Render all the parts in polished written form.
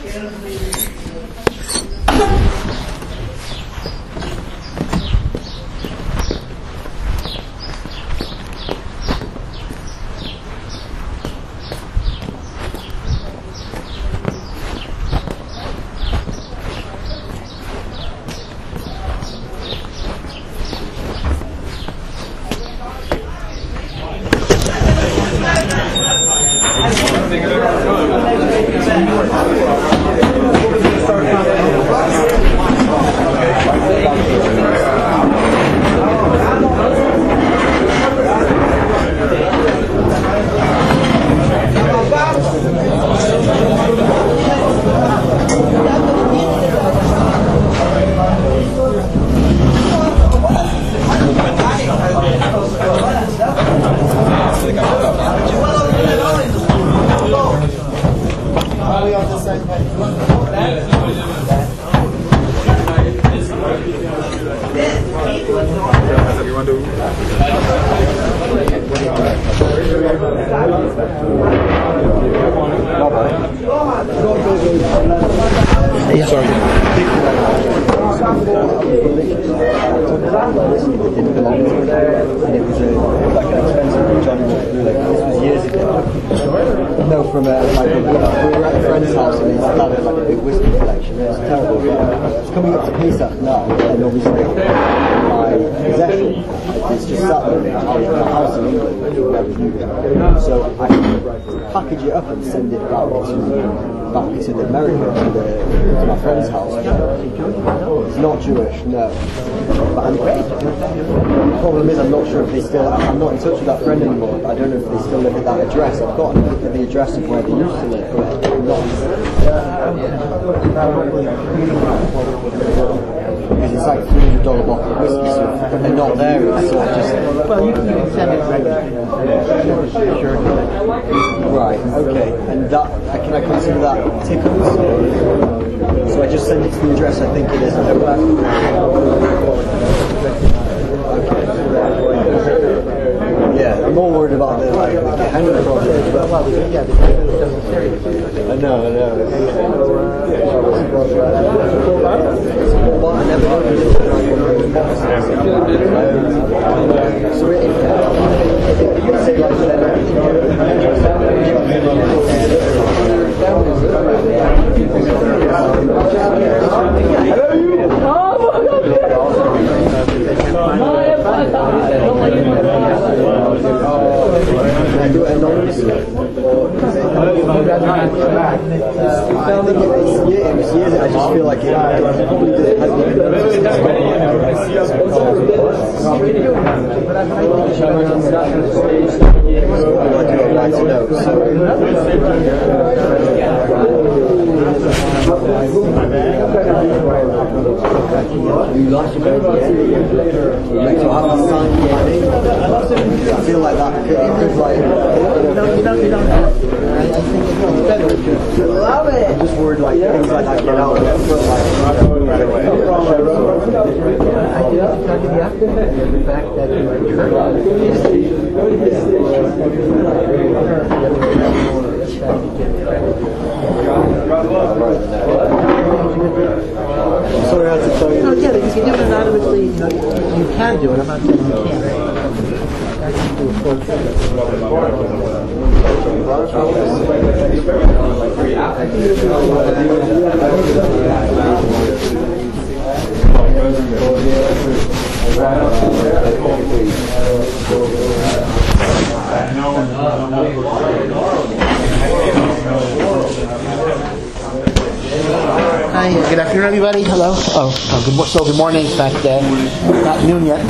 Package it up and send it back to America, to my friend's house. It's not Jewish, no. But the problem is I'm not sure if they still, I'm not in touch with that friend anymore. I don't know if they still live at that address. I've got the address of where they used to live, but I'm not. Because it's like $300 bottle of whiskey, so if they're not there, it's sort of just... Well, you can send it sure. Right, okay. And that, can I consider that tickets? So I just send it to the address I think it is. Yeah, I'm more worried about the Henry project. But I know. But I never I just feel like it probably I feel like that could like no, you don't I think it's better to love it. I'm just worried like things like that get out of it. The fact that you are sorry, I had to tell you. No, yeah, if you do it anonymously, you can do it. I'm not saying you can't. I can do a full thing. Hi, good afternoon, everybody. Hello. Good morning. In fact, not noon yet.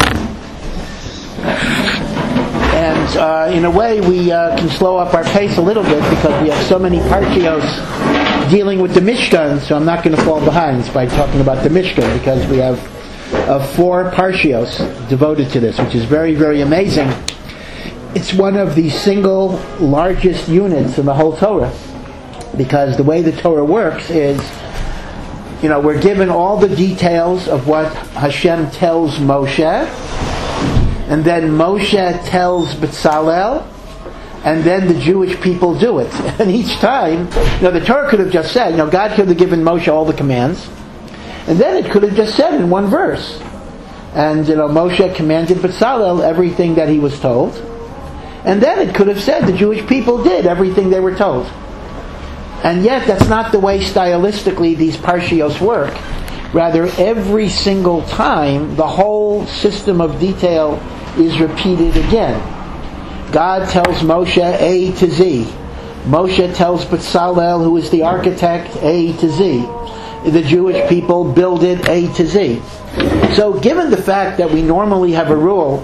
And in a way, we can slow up our pace a little bit because we have so many parshios dealing with the Mishkan. So I'm not going to fall behind by talking about the Mishkan because we have 4 parshios devoted to this, which is very, very amazing. It's one of the single largest units in the whole Torah because the way the Torah works is, we're given all the details of what Hashem tells Moshe, and then Moshe tells Bezalel, and then the Jewish people do it. And each time, the Torah could have just said, God could have given Moshe all the commands, and then it could have just said in one verse. And Moshe commanded Bezalel everything that he was told, and then it could have said the Jewish people did everything they were told. And yet, that's not the way stylistically these parshios work. Rather, every single time, the whole system of detail is repeated again. God tells Moshe A to Z. Moshe tells Bezalel, who is the architect, A to Z. The Jewish people build it A to Z. So, given the fact that we normally have a rule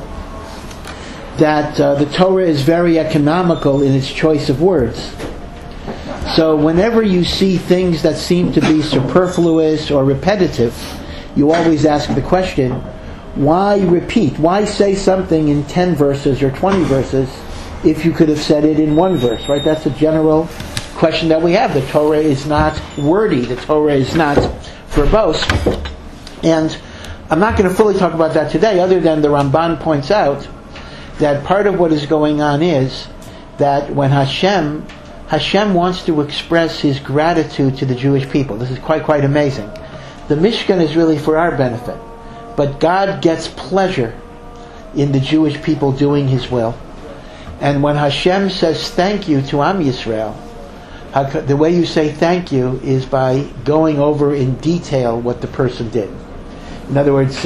that the Torah is very economical in its choice of words, so whenever you see things that seem to be superfluous or repetitive, you always ask the question, why repeat? Why say something in 10 verses or 20 verses if you could have said it in one verse, right? That's a general question that we have. The Torah is not wordy. The Torah is not verbose. And I'm not going to fully talk about that today, other than the Ramban points out that part of what is going on is that when Hashem wants to express His gratitude to the Jewish people. This is quite amazing. The Mishkan is really for our benefit, but God gets pleasure in the Jewish people doing His will. And when Hashem says thank you to Am Yisrael, the way you say thank you is by going over in detail what the person did. In other words,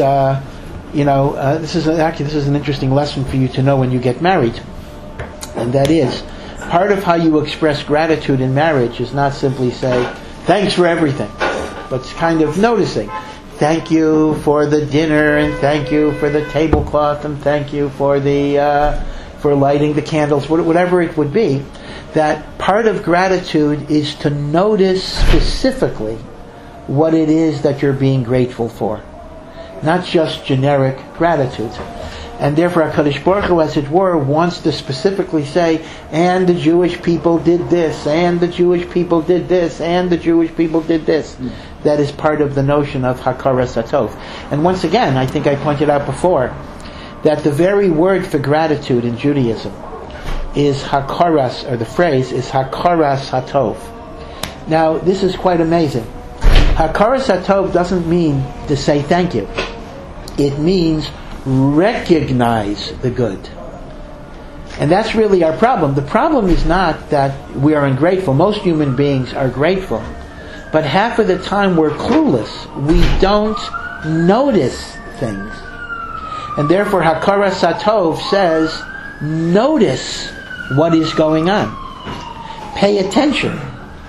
this is an interesting lesson for you to know when you get married, and that is, part of how you express gratitude in marriage is not simply say, thanks for everything, but it's kind of noticing. Thank you for the dinner, and thank you for the tablecloth, and thank you for for lighting the candles, whatever it would be. That part of gratitude is to notice specifically what it is that you're being grateful for. Not just generic gratitude. And therefore HaKadosh Baruch Hu, as it were, wants to specifically say, and the Jewish people did this, and the Jewish people did this, and the Jewish people did this. That is part of the notion of Hakaras HaTov. And once again, I think I pointed out before, that the very word for gratitude in Judaism is Hakaras, or the phrase is Hakaras HaTov. Now, this is quite amazing. Hakaras HaTov doesn't mean to say thank you. It means recognize the good. And that's really our problem. The problem is not that we are ungrateful. Most human beings are grateful. But half of the time we're clueless. We don't notice things. And therefore Hakaras HaTov says, notice what is going on. Pay attention.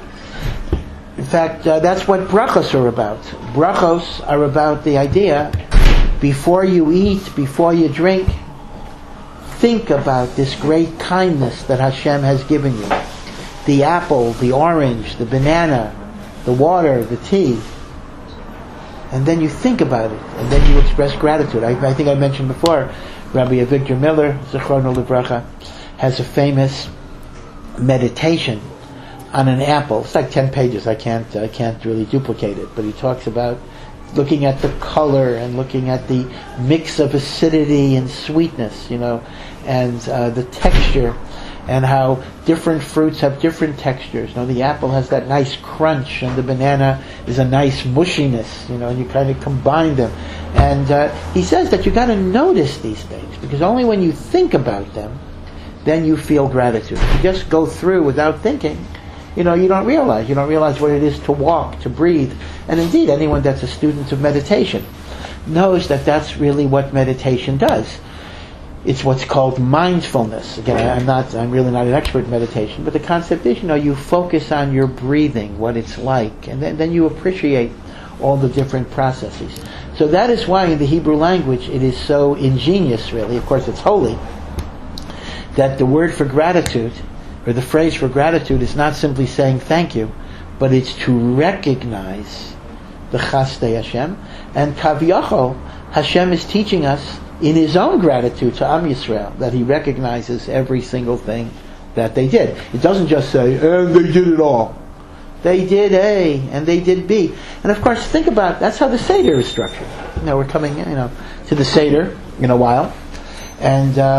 In fact, that's what brachos are about. Brachos are about the idea, before you eat, before you drink, think about this great kindness that Hashem has given you. The apple, the orange, the banana, the water, the tea. And then you think about it, and then you express gratitude. I think I mentioned before, Rabbi Avigdor Miller, Zichrono Livracha, has a famous meditation on an apple. It's like 10 pages. I can't really duplicate it, but he talks about looking at the color and looking at the mix of acidity and sweetness, and the texture, and how different fruits have different textures. The apple has that nice crunch, and the banana is a nice mushiness, and you kind of combine them. And he says that you got to notice these things, because only when you think about them, then you feel gratitude. If you just go through without thinking, you don't realize what it is to walk, to breathe. And indeed, anyone that's a student of meditation knows that that's really what meditation does. It's what's called mindfulness. Again, I'm really not an expert in meditation, but the concept is, you focus on your breathing, what it's like, and then you appreciate all the different processes. So that is why in the Hebrew language it is so ingenious, really. Of course, it's holy, that the word for gratitude, or the phrase for gratitude, is not simply saying thank you, but it's to recognize the Chasdei Hashem. And Kaviyachol, Hashem is teaching us in His own gratitude to Am Yisrael that He recognizes every single thing that they did. It doesn't just say, and they did it all. They did A, and they did B. And of course, think about, that's how the Seder is structured. We're coming, to the Seder in a while. And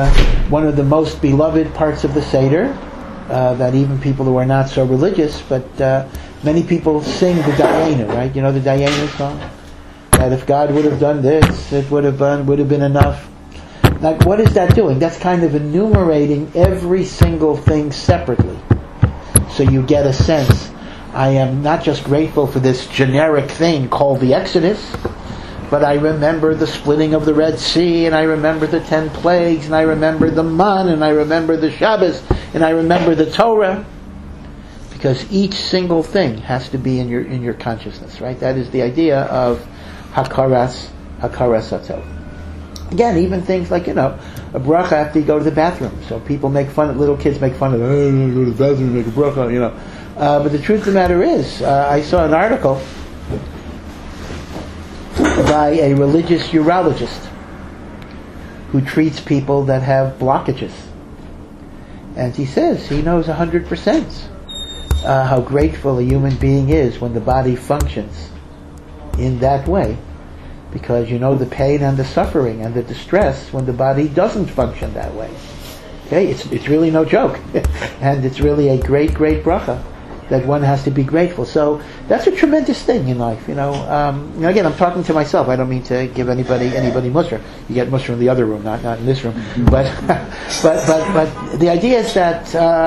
one of the most beloved parts of the Seder, that even people who are not so religious, but many people sing the Dayenu, right? You know the Dayenu song? That if God would have done this, it would have been enough. Like, what is that doing? That's kind of enumerating every single thing separately. So you get a sense, I am not just grateful for this generic thing called the Exodus, but I remember the splitting of the Red Sea, and I remember the 10 plagues, and I remember the Man, and I remember the Shabbos, and I remember the Torah. Because each single thing has to be in your consciousness, right? That is the idea of Hakaras Hatov. Again, even things like, a bracha after you go to the bathroom. So people make fun of, little kids make fun of, oh, I'm going to go to the bathroom and make a bracha, But the truth of the matter is, I saw an article by a religious urologist who treats people that have blockages. And he says he knows 100% how grateful a human being is when the body functions in that way. Because you know the pain and the suffering and the distress when the body doesn't function that way. Okay, it's really no joke. And it's really a great, great bracha that one has to be grateful. So that's a tremendous thing in life, Again, I'm talking to myself. I don't mean to give anybody mussar. You get mussar in the other room, not in this room. But the idea is that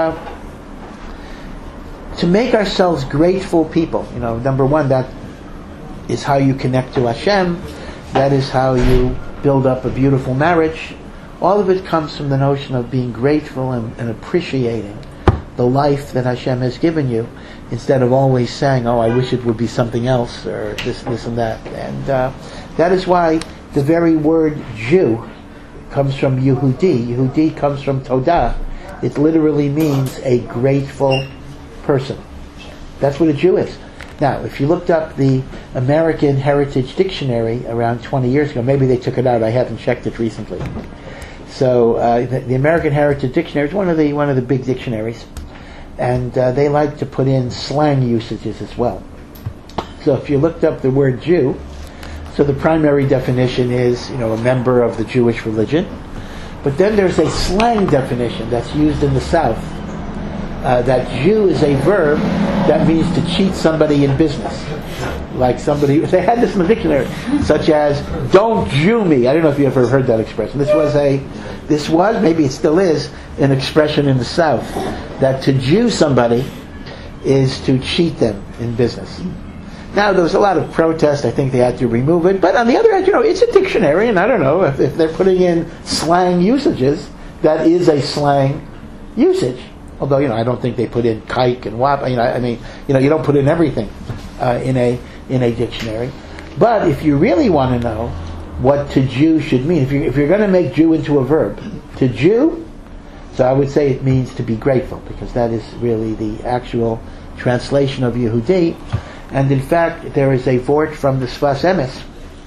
to make ourselves grateful people, number one, that is how you connect to Hashem. That is how you build up a beautiful marriage. All of it comes from the notion of being grateful and appreciating the life that Hashem has given you, instead of always saying, oh, I wish it would be something else, or this and that. And that is why the very word Jew comes from Yehudi. Yehudi comes from Todah. It literally means a grateful person. That's what a Jew is. Now, if you looked up the American Heritage Dictionary around 20 years ago, maybe they took it out, I haven't checked it recently. So the American Heritage Dictionary is one of the big dictionaries, and they like to put in slang usages as well. So if you looked up the word Jew, so the primary definition is, a member of the Jewish religion, but then there's a slang definition that's used in the South. That Jew is a verb that means to cheat somebody in business. Like somebody, they had this in the dictionary, such as, don't Jew me. I don't know if you ever heard that expression. This was, maybe it still is, an expression in the South, that to Jew somebody is to cheat them in business. Now, there was a lot of protest. I think they had to remove it. But on the other hand, it's a dictionary, and I don't know, if they're putting in slang usages, that is a slang usage. Although, I don't think they put in kike and wap. You don't put in everything in a dictionary. But if you really want to know what to Jew should mean, if you're going to make Jew into a verb, to Jew, so I would say it means to be grateful, because that is really the actual translation of Yehudi. And in fact, there is a vort from the Sfas Emes,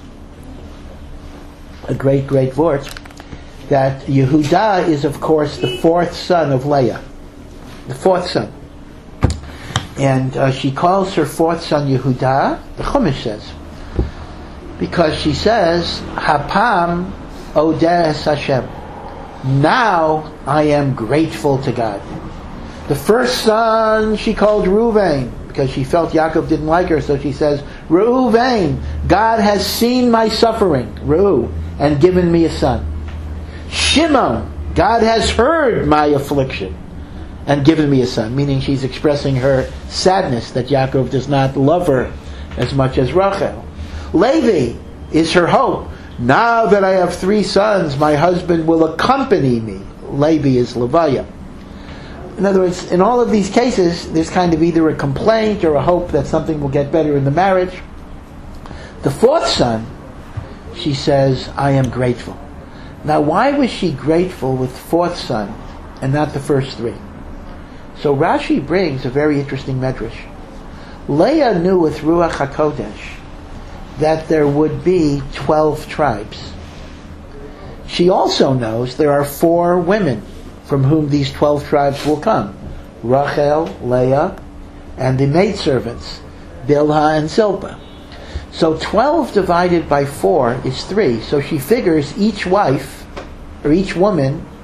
a great, great vort, that Yehuda is, of course, the fourth son of Leah. The fourth son. And she calls her fourth son Yehuda, the Chumash says, because she says, Hapam Odes Hashem. Now I am grateful to God. The first son she called Reuven, because she felt Yaakov didn't like her, so she says, Reuven, God has seen my suffering, Reu, and given me a son. Shimon, God has heard my affliction and given me a son, meaning she's expressing her sadness that Yaakov does not love her as much as Rachel. Levi is her hope. Now that I have 3 sons, my husband will accompany me. Levi is Levaya. In other words, in all of these cases, there's kind of either a complaint or a hope that something will get better in the marriage. The fourth son, she says, I am grateful. Now, why was she grateful with the fourth son and not the first 3? So Rashi brings a very interesting medrash. Leah knew with Ruach HaKodesh that there would be 12 tribes. She also knows there are 4 women from whom these 12 tribes will come. Rachel, Leah, and the maidservants, Bilhah and Zilpah. So 12 divided by 4 is 3. So she figures each wife, or each woman,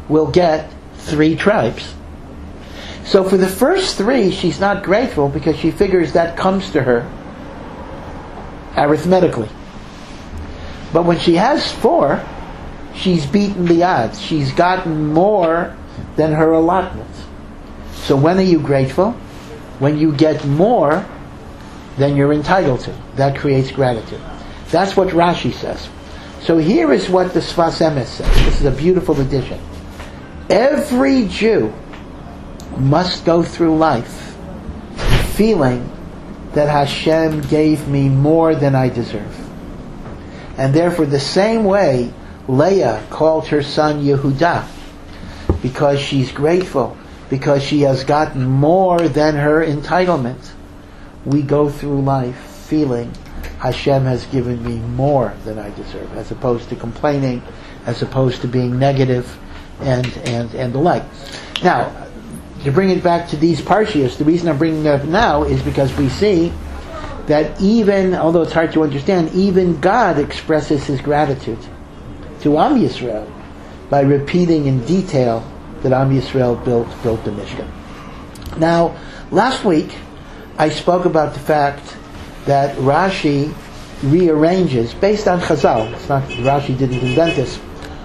will get 3 tribes. So for the first 3, she's not grateful because she figures that comes to her arithmetically. But when she has 4, she's beaten the odds. She's gotten more than her allotment. So when are you grateful? When you get more than you're entitled to. That creates gratitude. That's what Rashi says. So here is what the Sfas Emes says. This is a beautiful addition. Every Jew must go through life feeling that Hashem gave me more than I deserve. And therefore the same way Leah called her son Yehudah, because she's grateful, because she has gotten more than her entitlement, we go through life feeling Hashem has given me more than I deserve, as opposed to complaining, as opposed to being negative, and the like. Now, to bring it back to these parshias, the reason I'm bringing it up now is because we see that even, although it's hard to understand, even God expresses His gratitude to Am Yisrael by repeating in detail that Am Yisrael built the Mishkan. Now, last week I spoke about the fact that Rashi rearranges, based on Chazal, it's not Rashi didn't invent this,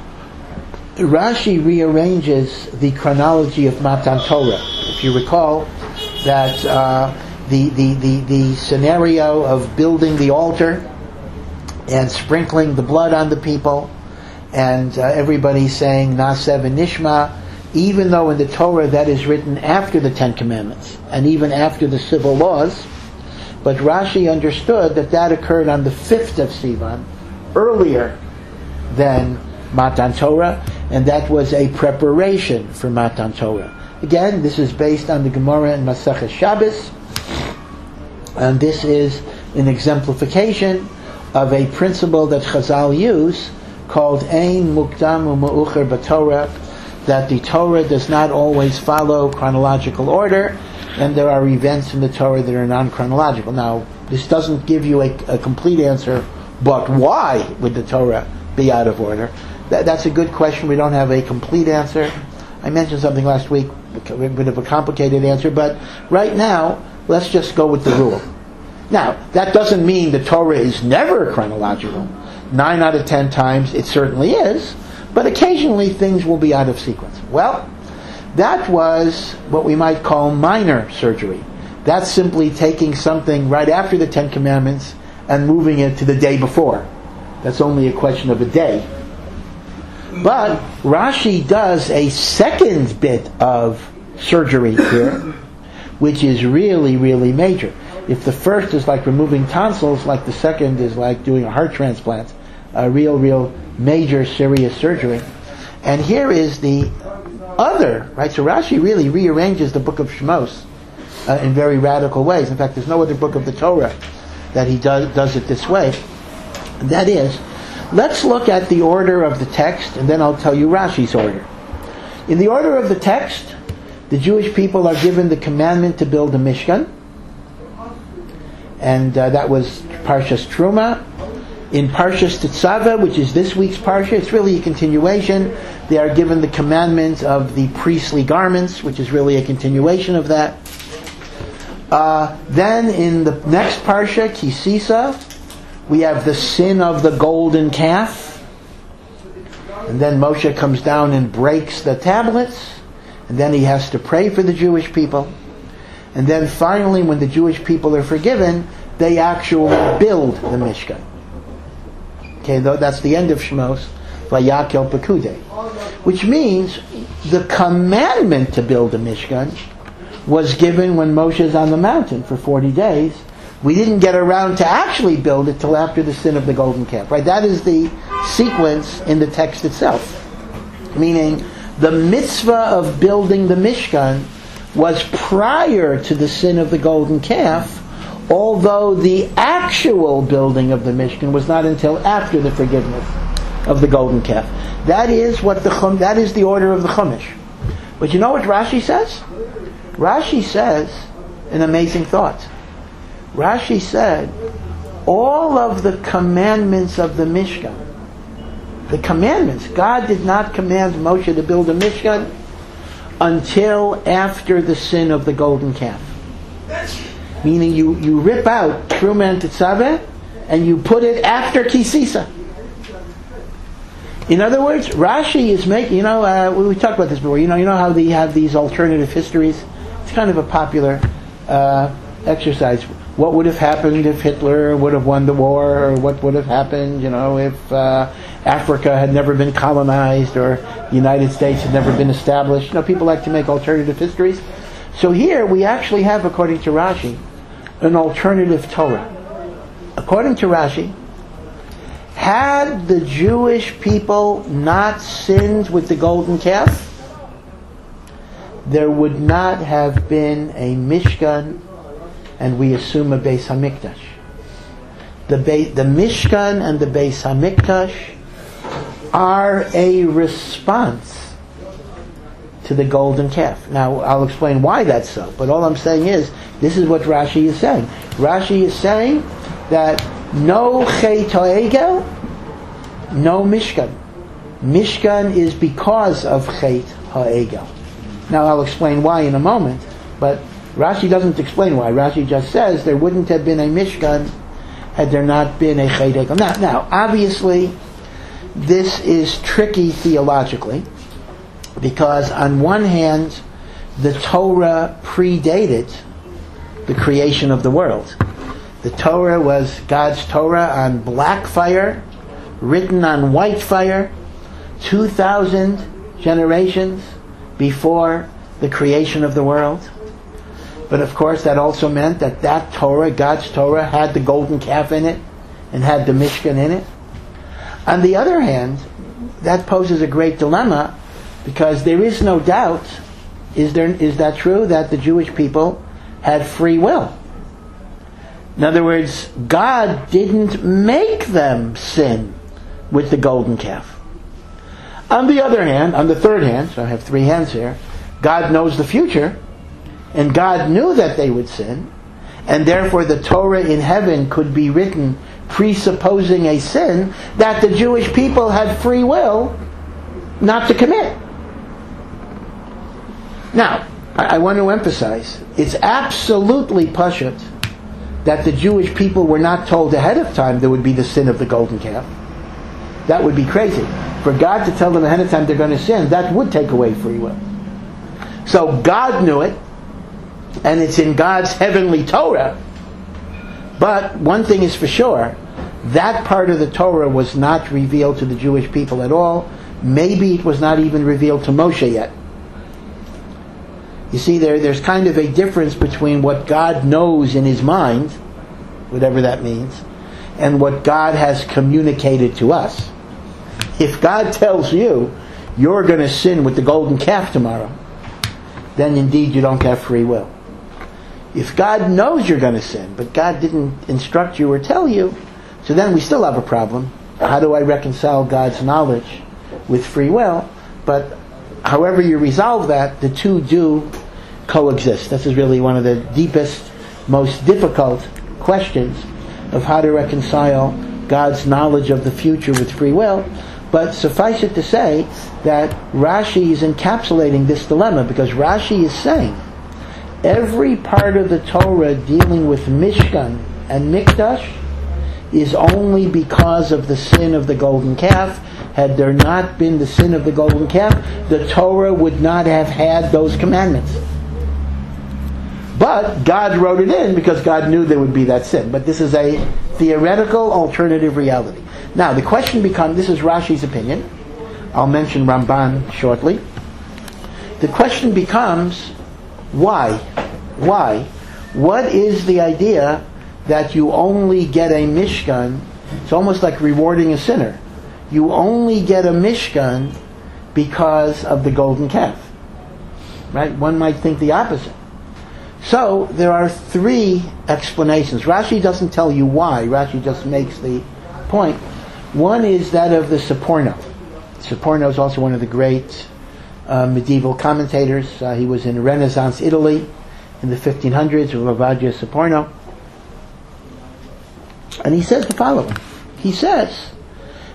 Rashi rearranges the chronology of Matan Torah. If you recall that the scenario of building the altar and sprinkling the blood on the people, and everybody saying Naseh v'Nishma, even though in the Torah that is written after the 10 Commandments and even after the civil laws, but Rashi understood that occurred on the 5th of Sivan, earlier than Matan Torah, and that was a preparation for Matan Torah. Again, this is based on the Gemara in Masechet Shabbos, and this is an exemplification of a principle that Chazal use called Ein Mukdam U'Ma'ucher B'Torah, that the Torah does not always follow chronological order, and there are events in the Torah that are non-chronological. Now, this doesn't give you a complete answer, but why would the Torah be out of order? That's a good question. We don't have a complete answer. I mentioned something last week, a bit of a complicated answer, but right now, let's just go with the rule. Now, that doesn't mean the Torah is never chronological. 9 out of 10 times it certainly is, but occasionally things will be out of sequence. Well, that was what we might call minor surgery. That's simply taking something right after the 10 Commandments and moving it to the day before. That's only a question of a day. But Rashi does a second bit of surgery here, which is really, really major. If the first is like removing tonsils, like the second is like doing a heart transplant, a real major serious surgery. And here is the other, right? So Rashi really rearranges the book of Shemos in very radical ways. In fact, there's no other book of the Torah that he does it this way. And that is, let's look at the order of the text, and then I'll tell you Rashi's order. In the order of the text, the Jewish people are given the commandment to build a Mishkan, and that was Parshas Truma. In Parshas Tetzaveh, which is this week's Parsha, it's really a continuation. They are given the commandment of the priestly garments, which is really a continuation of that. Then in the next Parsha, Kisisa, we have the sin of the golden calf. And then Moshe comes down and breaks the tablets. And then he has to pray for the Jewish people. And then finally, when the Jewish people are forgiven, they actually build the Mishkan. Okay, that's the end of Shemos, Vayakel Pekudei. Which means the commandment to build a Mishkan was given when Moshe is on the mountain for 40 days. We didn't get around to actually build it till after the sin of the golden calf. Right? That is the sequence in the text itself. Meaning, the mitzvah of building the Mishkan was prior to the sin of the golden calf, although the actual building of the Mishkan was not until after the forgiveness of the golden calf. That is the order of the Chumash. But you know what Rashi says? Rashi says an amazing thought. Rashi said, all of the commandments of the Mishkan the commandments. God did not command Moshe to build a Mishkan until after the sin of the golden calf. Meaning you rip out Truma and Tetzaveh and you put it after Kisisa. In other words, Rashi is making, we talked about this before, you know how they have these alternative histories? It's kind of a popular exercise. What would have happened if Hitler would have won the war, or what would have happened, if Africa had never been colonized, or the United States had never been established. People like to make alternative histories. So here we actually have, according to Rashi, an alternative Torah. According to Rashi, had the Jewish people not sinned with the golden calf, there would not have been a Mishkan, and we assume a Beis Hamikdash. The Mishkan and the Beis Hamikdash are a response to the golden calf. Now, I'll explain why that's so, but all I'm saying is, this is what Rashi is saying. Rashi is saying that no Chet HaEgel, no Mishkan. Mishkan is because of Chet HaEgel. Now, I'll explain why in a moment, but Rashi doesn't explain why. Rashi just says there wouldn't have been a Mishkan had there not been a Chet HaEgel. Now, obviously, this is tricky theologically, because on one hand, the Torah predated the creation of the world. The Torah was God's Torah on black fire, written on white fire, 2,000 generations before the creation of the world. But of course that also meant that Torah, God's Torah, had the golden calf in it and had the Mishkan in it. On the other hand, that poses a great dilemma, because there is no doubt, is that true, that the Jewish people had free will? In other words, God didn't make them sin with the golden calf. On the other hand, on the third hand, so I have three hands here, God knows the future, and God knew that they would sin, and therefore the Torah in heaven could be written presupposing a sin that the Jewish people had free will not to commit. Now, I want to emphasize, it's absolutely pashut that the Jewish people were not told ahead of time there would be the sin of the golden calf. That would be crazy. For God to tell them ahead of time they're going to sin, that would take away free will. So God knew it, and it's in God's heavenly Torah. But one thing is for sure, that part of the Torah was not revealed to the Jewish people at all. Maybe it was not even revealed to Moshe yet. You see, there's kind of a difference between what God knows in His mind, whatever that means, and what God has communicated to us. If God tells you, you're going to sin with the golden calf tomorrow, then indeed you don't have free will. If God knows you're going to sin, but God didn't instruct you or tell you, so then we still have a problem. How do I reconcile God's knowledge with free will? But however you resolve that, the two do coexist. This is really one of the deepest, most difficult questions of how to reconcile God's knowledge of the future with free will. But suffice it to say that Rashi is encapsulating this dilemma, because Rashi is saying every part of the Torah dealing with Mishkan and Mikdash is only because of the sin of the golden calf. Had there not been the sin of the golden calf, the Torah would not have had those commandments. But God wrote it in because God knew there would be that sin. But this is a theoretical alternative reality. Now the question becomes, this is Rashi's opinion, I'll mention Ramban shortly. The question becomes, why? Why? What is the idea that you only get a Mishkan? It's almost like rewarding a sinner. You only get a Mishkan because of the golden calf. Right? One might think the opposite. So, there are three explanations. Rashi doesn't tell you why. Rashi just makes the point. One is that of the Saporno. Saporno is also one of the great medieval commentators. He was in Renaissance Italy in the 1500s, Ravaggia Saporno. And he says the following. He says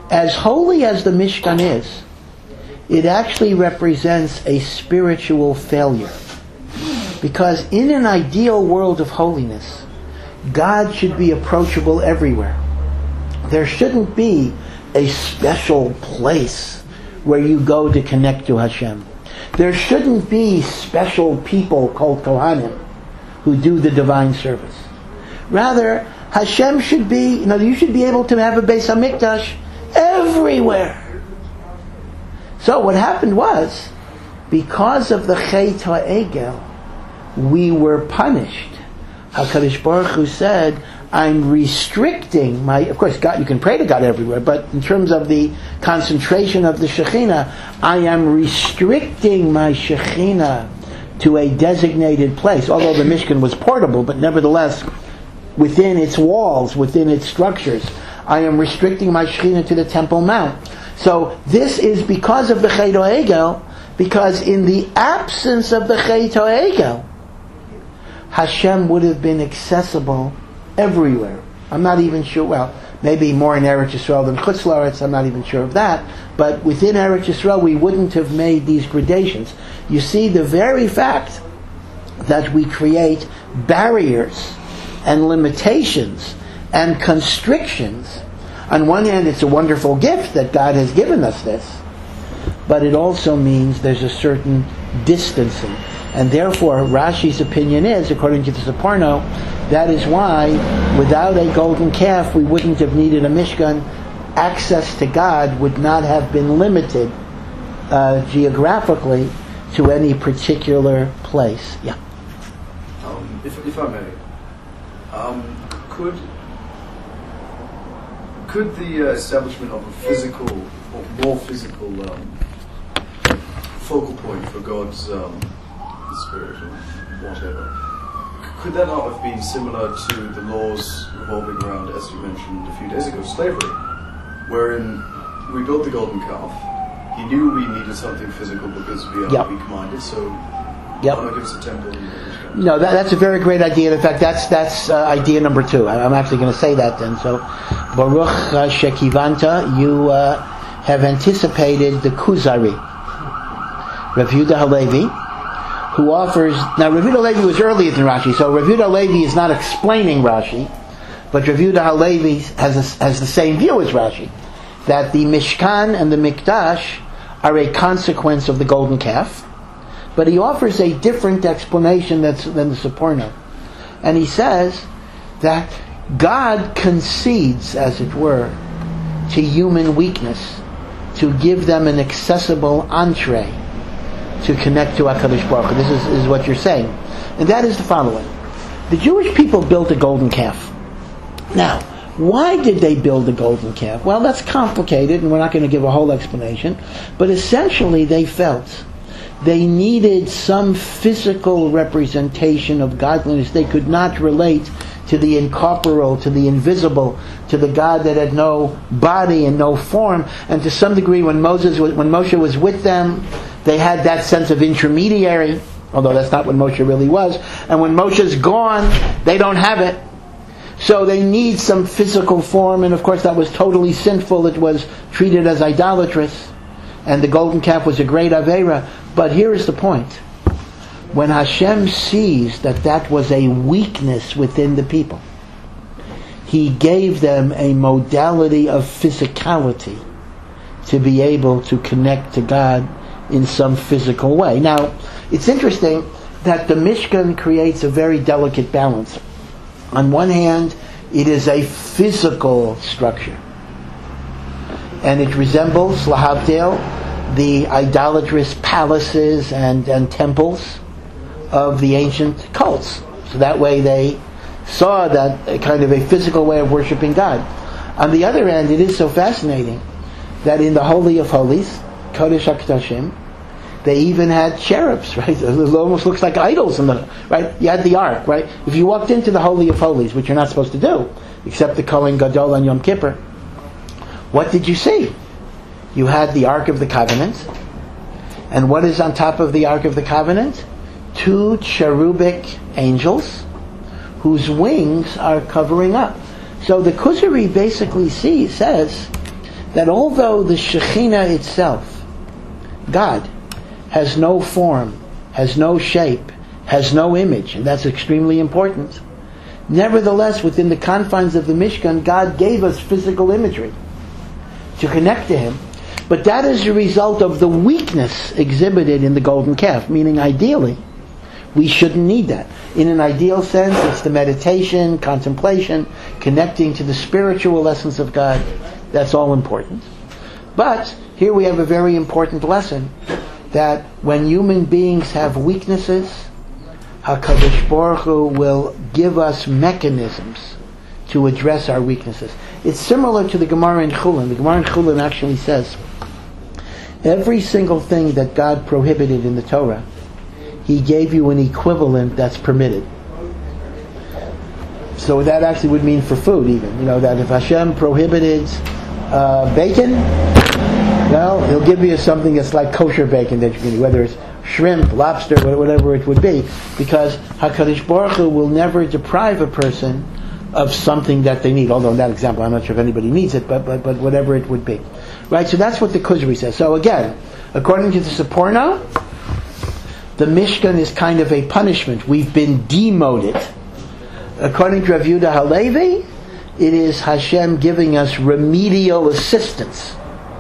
As holy as the Mishkan is, it actually represents a spiritual failure. Because in an ideal world of holiness, God should be approachable everywhere. There shouldn't be a special place where you go to connect to Hashem. There shouldn't be special people called Kohanim who do the divine service. Rather, Hashem should be, you should be able to have a Beis HaMikdash everywhere. So what happened was, because of the Chet HaEgel, we were punished. HaKadosh Baruch Hu said, I'm restricting of course, God, you can pray to God everywhere, but in terms of the concentration of the Shekhinah, I am restricting my Shekhinah to a designated place, although the Mishkan was portable, but nevertheless, within its walls, within its structures, I am restricting my Shekhinah to the Temple Mount. So this is because of the Chet HaEgel, because in the absence of the Chet HaEgel, Hashem would have been accessible everywhere. I'm not even sure, maybe more in Eretz Yisrael than Chutz La'aretz, I'm not even sure of that, but within Eretz Yisrael we wouldn't have made these gradations. You see, the very fact that we create barriers and limitations and constrictions, on one hand it's a wonderful gift that God has given us this, but it also means there's a certain distancing. And therefore, Rashi's opinion is, according to the Seporno, that is why, without a golden calf, we wouldn't have needed a Mishkan. Access to God would not have been limited geographically to any particular place. Yeah. If I may, could the establishment of a physical, or more physical, focal point for God's Spirit or whatever, could that not have been similar to the laws revolving around, as you mentioned a few days ago, slavery, wherein we built the golden calf, he knew we needed something physical because we are weak-minded, so why not give us a temple? No, that's a very great idea. In fact, that's idea number 2. I'm actually going to say that then. So, Baruch Shekivanta, you have anticipated the Kuzari, Rav Yehuda Halevi, who offers... Now, Rav Yehuda Halevi was earlier than Rashi, so Rav Yehuda Halevi is not explaining Rashi, but Rav Yehuda Halevi has the same view as Rashi, that the Mishkan and the Mikdash are a consequence of the golden calf, but he offers a different explanation than the Seporno. And he says that God concedes, as it were, to human weakness to give them an accessible entree to connect to HaKadosh Baruch Hu. This is what you're saying. And that is the following. The Jewish people built a golden calf. Now, why did they build a golden calf? Well, that's complicated, and we're not going to give a whole explanation. But essentially, they felt they needed some physical representation of godliness. They could not relate to the incorporeal, to the invisible, to the God that had no body and no form. And to some degree, when Moshe was with them, they had that sense of intermediary, although that's not what Moshe really was. And when Moshe's gone, they don't have it. So they need some physical form, and of course that was totally sinful. It was treated as idolatrous. And the golden calf was a great Aveira. But here is the point. When Hashem sees that was a weakness within the people, He gave them a modality of physicality to be able to connect to God in some physical way. Now, it's interesting that the Mishkan creates a very delicate balance. On one hand, it is a physical structure, and it resembles, lahavdil, the idolatrous palaces and temples of the ancient cults. So that way they saw that a kind of a physical way of worshiping God. On the other hand, it is so fascinating that in the Holy of Holies, Kodesh HaKodashim, they even had cherubs, right? It almost looks like idols in the, right? You had the ark, right? If you walked into the Holy of Holies, which you're not supposed to do, except the Kohen Gadol on Yom Kippur, what did you see? You had the Ark of the Covenant, and what is on top of the Ark of the Covenant? 2 cherubic angels whose wings are covering up. So the Kuzari basically says that although the Shekhinah itself, God, has no form, has no shape, has no image, and that's extremely important, nevertheless, within the confines of the Mishkan, God gave us physical imagery to connect to Him. But that is a result of the weakness exhibited in the golden calf, meaning ideally, we shouldn't need that. In an ideal sense, it's the meditation, contemplation, connecting to the spiritual essence of God. That's all important. But here we have a very important lesson, that when human beings have weaknesses, HaKadosh Baruch Hu will give us mechanisms to address our weaknesses. It's similar to the Gemara in Chulin. The Gemara in Chulin actually says, every single thing that God prohibited in the Torah, He gave you an equivalent that's permitted. So that actually would mean for food even. That if Hashem prohibited bacon, well, He'll give you something that's like kosher bacon that you can eat, whether it's shrimp, lobster, whatever it would be, because HaKadosh Baruch Hu will never deprive a person of something that they need. Although in that example, I'm not sure if anybody needs it, but whatever it would be. Right, so that's what the Kuzri says. So again, according to the Seporno, the Mishkan is kind of a punishment. We've been demoted. According to Rav Yehuda Halevi, it is Hashem giving us remedial assistance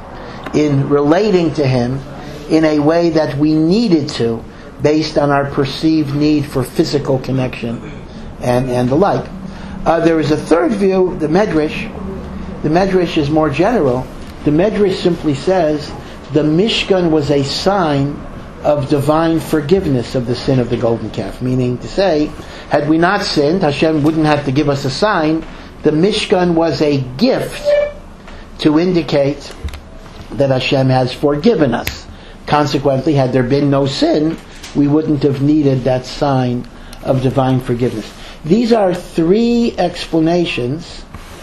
in relating to Him in a way that we needed to, based on our perceived need for physical connection and the like. There is a third view, the Medrash. The Medrash is more general. The Medrash simply says the Mishkan was a sign of divine forgiveness of the sin of the golden calf. Meaning to say, had we not sinned, Hashem wouldn't have to give us a sign. The Mishkan was a gift to indicate that Hashem has forgiven us. Consequently, had there been no sin, we wouldn't have needed that sign of divine forgiveness. These are three explanations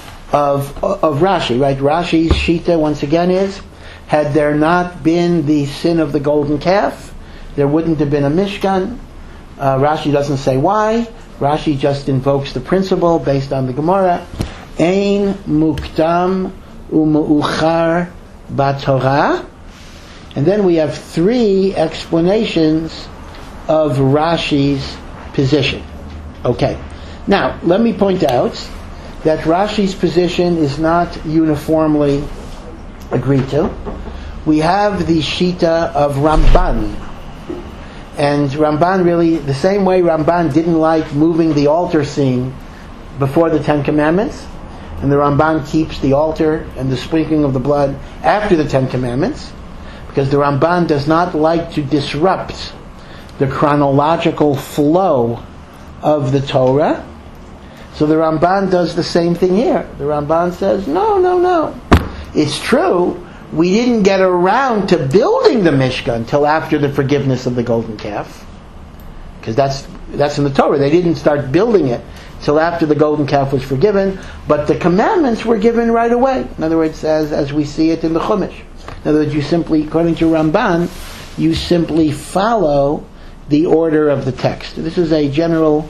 of Rashi, right? Rashi's Shita, once again, is, had there not been the sin of the golden calf, there wouldn't have been a Mishkan. Rashi doesn't say why. Rashi just invokes the principle based on the Gemara. Ein muktam u'meuchar b'Torah. And then we have three explanations of Rashi's position. Okay. Now, let me point out that Rashi's position is not uniformly agreed to. We have the Shita of Ramban. And Ramban really, the same way Ramban didn't like moving the altar scene before the Ten Commandments, and the Ramban keeps the altar and the sprinkling of the blood after the Ten Commandments, because the Ramban does not like to disrupt the chronological flow of the Torah. So the Ramban does the same thing here. The Ramban says, no. It's true, we didn't get around to building the Mishkan until after the forgiveness of the golden calf. Because that's in the Torah. They didn't start building it until after the golden calf was forgiven, but the commandments were given right away. In other words, as we see it in the Chumash. In other words, you simply, according to Ramban, you simply follow the order of the text. This is a general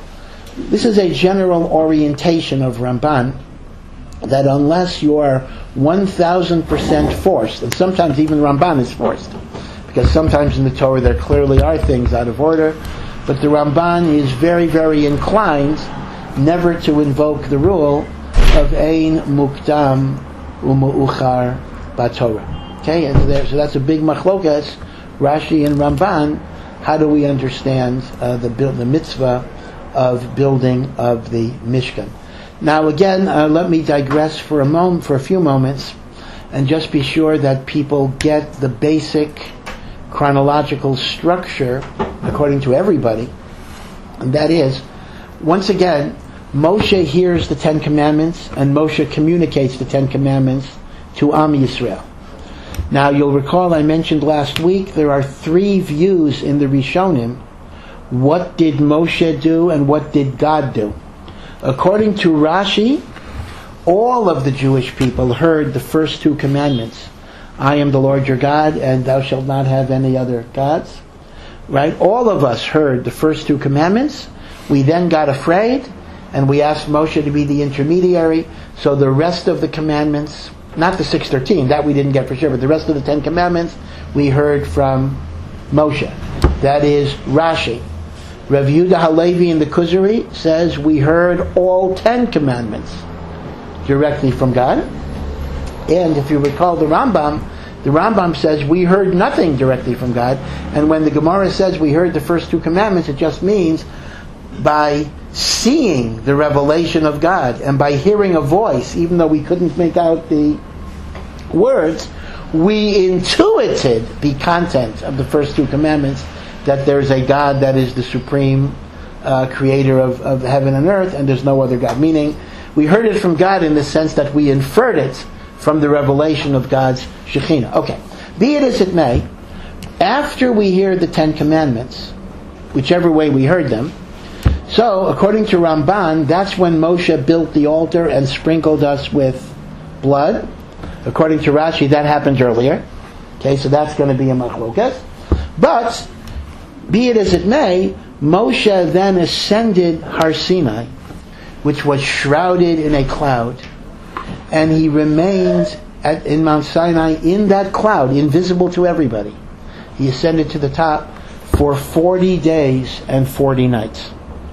orientation of Ramban, that unless you are 1,000% forced, and sometimes even Ramban is forced, because sometimes in the Torah there clearly are things out of order, but the Ramban is very, very inclined never to invoke the rule of Ein Mukdam U'Meuchar B'Torah. Okay, and so that's a big machlokas, Rashi and Ramban. How do we understand the mitzvah of building of the Mishkan? Now again, let me digress for a few moments, and just be sure that people get the basic chronological structure according to everybody. And that is, once again, Moshe hears the Ten Commandments, and Moshe communicates the Ten Commandments to Am Yisrael. Now you'll recall I mentioned last week there are three views in the Rishonim. What did Moshe do and what did God do? According to Rashi, all of the Jewish people heard the first two commandments. I am the Lord your God, and thou shalt not have any other gods. Right? All of us heard the first two commandments. We then got afraid, and we asked Moshe to be the intermediary, so the rest of the commandments not the 613, that we didn't get for sure, but the rest of the 10 Commandments we heard from Moshe. That is Rashi. Rav Yehuda Halevi in the Kuzari says we heard all 10 Commandments directly from God. And if you recall the Rambam says we heard nothing directly from God. And when the Gemara says we heard the first 2 Commandments, it just means by seeing the revelation of God and by hearing a voice, even though we couldn't make out the words, we intuited the content of the first 2 Commandments, that there's a God that is the supreme creator of heaven and earth, and there's no other God. Meaning, we heard it from God in the sense that we inferred it from the revelation of God's Shekhinah. Okay, be it as it may, after we hear the 10 Commandments, whichever way we heard them, so according to Ramban, that's when Moshe built the altar and sprinkled us with blood. According to Rashi, that happened earlier. Okay, so that's going to be a machlokas. But, be it as it may, Moshe then ascended Har Sinai, which was shrouded in a cloud, and he remained in Mount Sinai in that cloud, invisible to everybody. He ascended to the top for 40 days and 40 nights.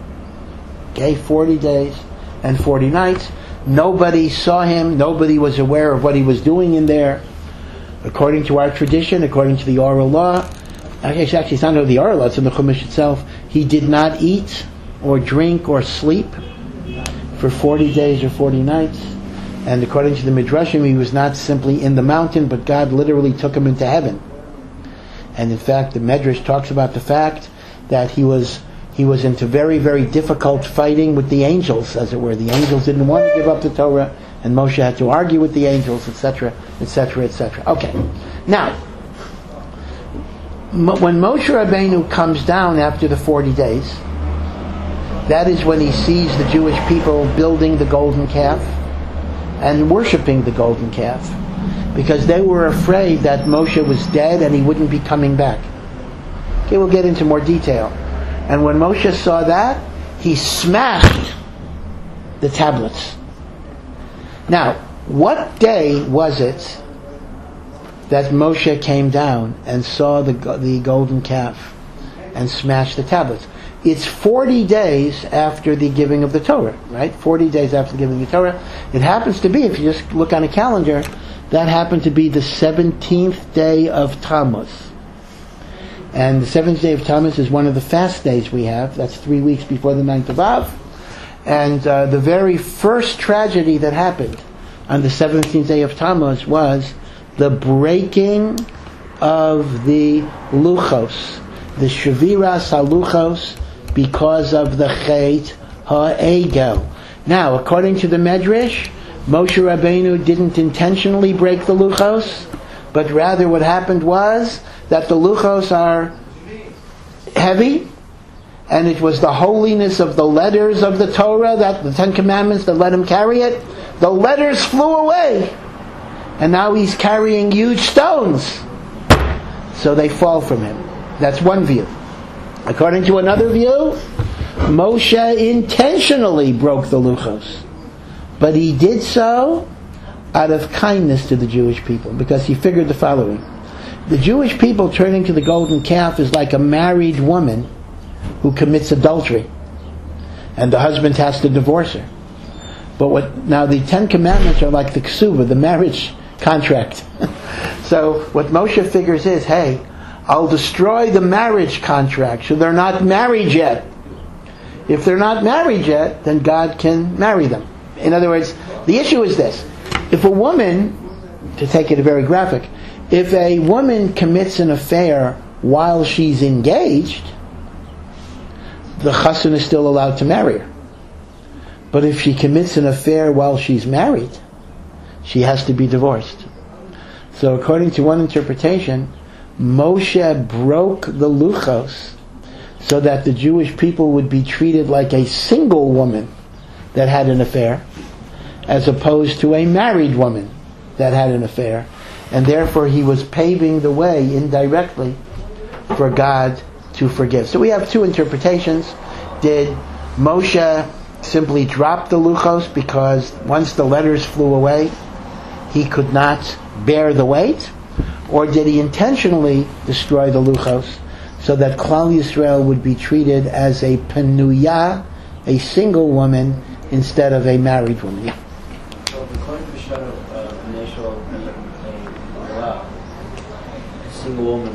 Okay, 40 days and 40 nights. Nobody saw him. Nobody was aware of what he was doing in there. According to our tradition, according to the oral law, actually it's not the oral law, it's in the Chumash itself, he did not eat or drink or sleep for 40 days or 40 nights. And according to the Midrashim, he was not simply in the mountain, but God literally took him into heaven. And in fact, the Midrash talks about the fact that he was into very, very difficult fighting with the angels, as it were. The angels didn't want to give up the Torah, and Moshe had to argue with the angels, etc., etc., etc. Okay. Now, when Moshe Rabbeinu comes down after the 40 days, that is when he sees the Jewish people building the golden calf and worshiping the golden calf, because they were afraid that Moshe was dead and he wouldn't be coming back. Okay, we'll get into more detail. And when Moshe saw that, he smashed the tablets. Now, what day was it that Moshe came down and saw the golden calf and smashed the tablets? It's 40 days after the giving of the Torah, right? 40 days after the giving of the Torah. It happens to be, if you just look on a calendar, that happened to be the 17th day of Tammuz. And the 7th day of Tammuz is one of the fast days we have. That's 3 weeks before the 9th of Av. And the very first tragedy that happened on the 17th day of Tammuz was the breaking of the luchos, the Shaviras HaLuchos, because of the Chet HaEgel. Now, according to the Medrash, Moshe Rabbeinu didn't intentionally break the luchos, but rather what happened was that the luchos are heavy, and it was the holiness of the letters of the Torah, that the 10 Commandments, that let him carry it. The letters flew away, and now he's carrying huge stones, so they fall from him. That's one view. According to another view, Moshe intentionally broke the luchos, but he did so out of kindness to the Jewish people, because he figured the following. The Jewish people turning to the golden calf is like a married woman who commits adultery, and the husband has to divorce her. But now the 10 Commandments are like the ksuba, the marriage contract. So what Moshe figures is, hey, I'll destroy the marriage contract, so they're not married yet. If they're not married yet, then God can marry them. In other words, the issue is this. If a woman, to take it very graphic, if a woman commits an affair while she's engaged, the chassan is still allowed to marry her. But if she commits an affair while she's married, she has to be divorced. So according to one interpretation, Moshe broke the luchos so that the Jewish people would be treated like a single woman that had an affair, as opposed to a married woman that had an affair. And therefore he was paving the way indirectly for God to forgive. So we have two interpretations. Did Moshe simply drop the luchos because once the letters flew away, he could not bear the weight, or did he intentionally destroy the luchos so that Klal Yisrael would be treated as a penuya, a single woman, instead of a married woman? Yeah. So according to the shadow of initial a single woman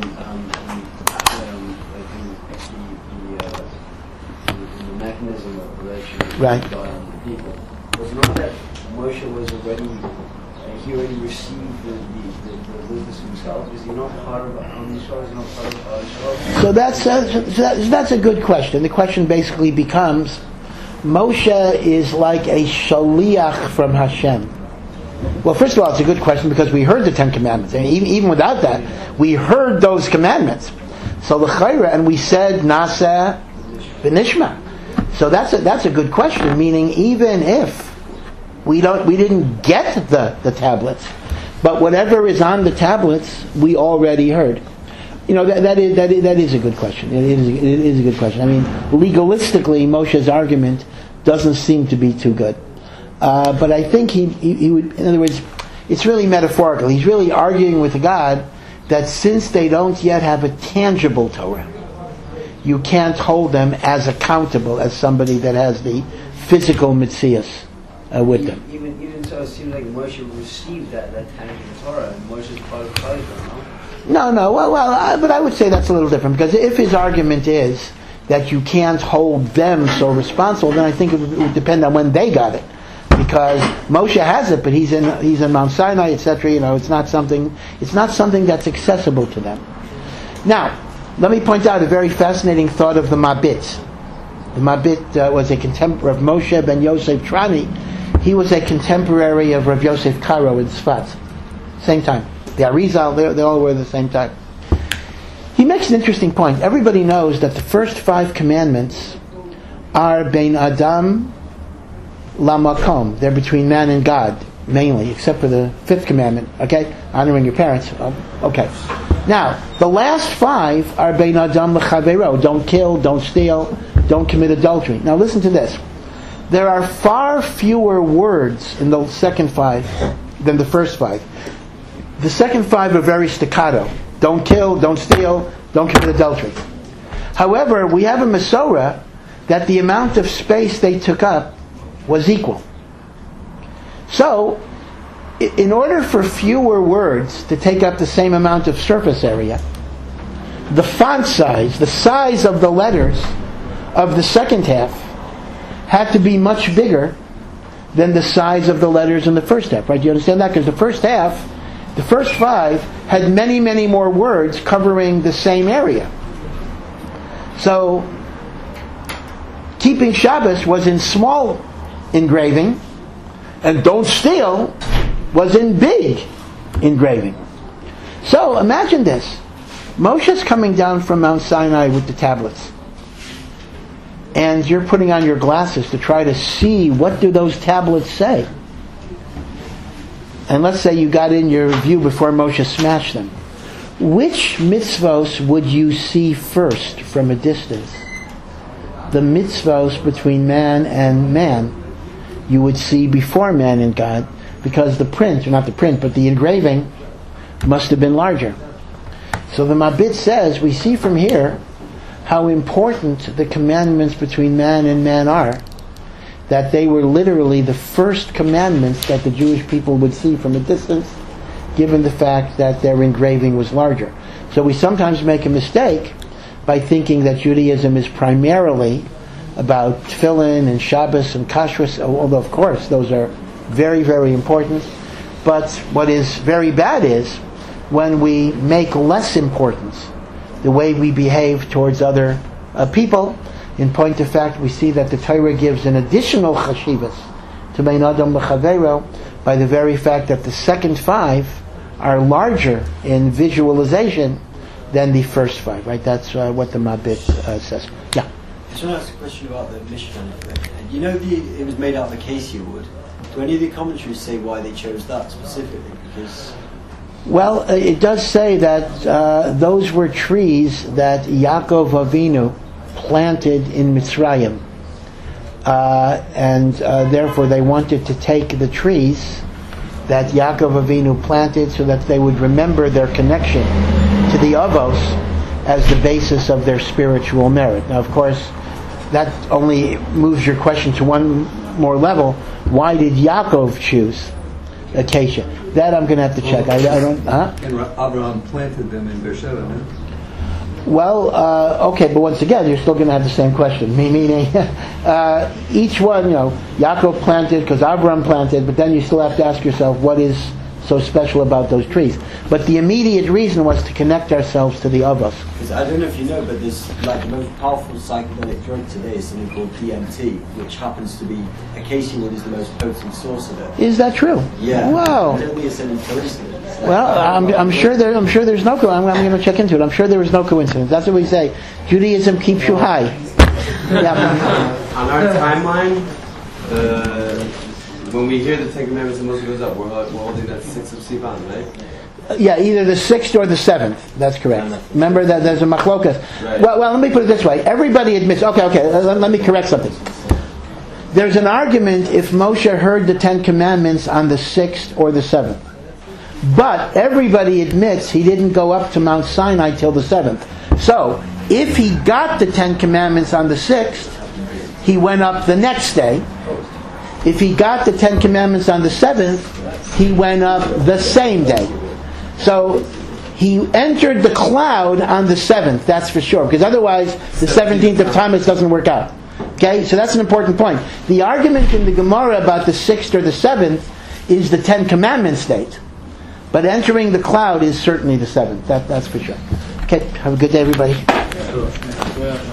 in the mechanism of relationship with Right. God and the people, was not that Moshe was already he already received the Lucas himself? Is he not part of Am Yisrael? Is he not part of Israel? So that's a good question. The question basically becomes, Moshe is like a shaliach from Hashem. Well, first of all, it's a good question because we heard the Ten Commandments, and even without that, we heard those commandments. So l'chayra, and we said Nasa v'nishma. So that's a good question. Meaning, even if we didn't get the tablets, but whatever is on the tablets, we already heard. You know, that is a good question. It is a good question. I mean, legalistically, Moshe's argument doesn't seem to be too good. But I think he would, in other words, it's really metaphorical. He's really arguing with God that since they don't yet have a tangible Torah, you can't hold them as accountable as somebody that has the physical Metzias with them. Even so, it seems like Moshe received that tangible Torah, and Moshe's part of Klal, no? No. But I would say that's a little different, because if his argument is that you can't hold them so responsible, then I think it would depend on when they got it. Because Moshe has it, but he's in Mount Sinai, etc. You know, it's not something that's accessible to them. Now, let me point out a very fascinating thought of the Mabit. The Mabit was a contemporary of Moshe ben Yosef Trani. He was a contemporary of Rav Yosef Karo in Tzfat. Same time. The Arizal, they all were at the same time. He makes an interesting point. Everybody knows that the first 5 commandments are Bein Adam Lamakom. They're between man and God, mainly, except for the 5th commandment, okay? Honoring your parents. Okay. Now, the last 5 are Bein Adam L'Chaveiro. Don't kill, don't steal, don't commit adultery. Now listen to this. There are far fewer words in the second 5 than the first 5. The second 5 are very staccato. Don't kill, don't steal, don't commit adultery. However, we have a Masorah that the amount of space they took up was equal. So, in order for fewer words to take up the same amount of surface area, the font size, the size of the letters of the second half had to be much bigger than the size of the letters in the first half. Right? Do you understand that? Because the first 5 had many, many more words covering the same area. So, keeping Shabbos was in small engraving, and don't steal was in big engraving. So, imagine this. Moshe's coming down from Mount Sinai with the tablets. And you're putting on your glasses to try to see what do those tablets say. And let's say you got in your view before Moshe smashed them. Which mitzvos would you see first from a distance? The mitzvos between man and man you would see before man and God, because the print, or not the print, but the engraving must have been larger. So the Mabit says, we see from here how important the commandments between man and man are, that they were literally the first commandments that the Jewish people would see from a distance, given the fact that their engraving was larger. So we sometimes make a mistake by thinking that Judaism is primarily about tefillin and Shabbos and kashrus, although of course those are very, very important. But what is very bad is when we make less importance the way we behave towards other people. In point of fact, we see that the Torah gives an additional chashivas to Bein Adam L'Chaveiro by the very fact that the second 5 are larger in visualization than the first 5. Right? That's what the Mabit says. Yeah. I just want to ask a question about the Mishkan. You know, it was made out of acacia wood. Do any of the commentaries say why they chose that specifically? Because it does say that those were trees that Yaakov Avinu planted in Mitzrayim, and therefore they wanted to take the trees that Yaakov Avinu planted so that they would remember their connection to the Avos as the basis of their spiritual merit. Now, of course, that only moves your question to one more level. Why did Yaakov choose acacia? That I'm going to have to check. I don't. And Abraham planted them in Beersheba, no? Well, okay, but once again, you're still going to have the same question. Meaning, each one, Yaakov planted because Abraham planted, but then you still have to ask yourself, what is so special about those trees? But the immediate reason was to connect ourselves to the Avos. Because I don't know if you know, but there's like the most powerful psychedelic drug today is something called DMT, which happens to be acacia wood is the most potent source of it. Is that true? Yeah. Wow. I don't think it's any coincidence. Well, I'm sure there's no. I'm going to check into it. I'm sure there is no coincidence. That's what we say. Judaism keeps you high. Yeah. On our timeline, when we hear the Ten Commandments and Moses goes up, we're holding that 6 of Sivan, right? Yeah, either the 6th or the 7th. That's correct. Remember that there's a machlokas. Right. Well, let me put it this way. Everybody admits. Okay. Let me correct something. There's an argument if Moshe heard the 10 Commandments on the 6th or the 7th. But everybody admits he didn't go up to Mount Sinai till the 7th. So, if he got the 10 Commandments on the 6th, he went up the next day. If he got the 10 Commandments on the 7th, he went up the same day. So, he entered the cloud on the 7th, that's for sure. Because otherwise, the 17th of Tammuz doesn't work out. Okay, so that's an important point. The argument in the Gemara about the 6th or the 7th is the 10 Commandments date. But entering the cloud is certainly the 7th. That's for sure. Okay, have a good day, everybody.